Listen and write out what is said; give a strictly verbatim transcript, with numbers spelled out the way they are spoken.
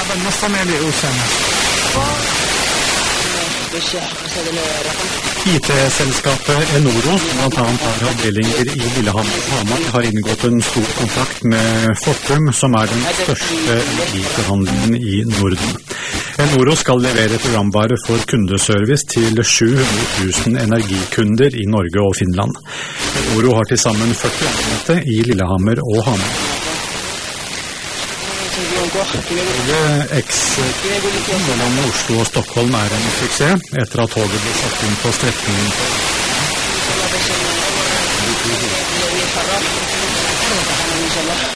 اللعبة النص مالي أسامة. I T-selskapet Enoro, som blant annet har avdelinger i Lillehammer og Hamar, har inngått en stor kontrakt med Fortum, som er den største energiforhandlingen i Norden. Enoro skal levere programvare for kundeservice til sju hundre tusen energikunder i Norge og Finland. Enoro har til sammen førti ansatte i Lillehammer og Hamar. X-toget mellom Oslo og Stockholm er en suksess etter at toget ble satt inn på strekningen.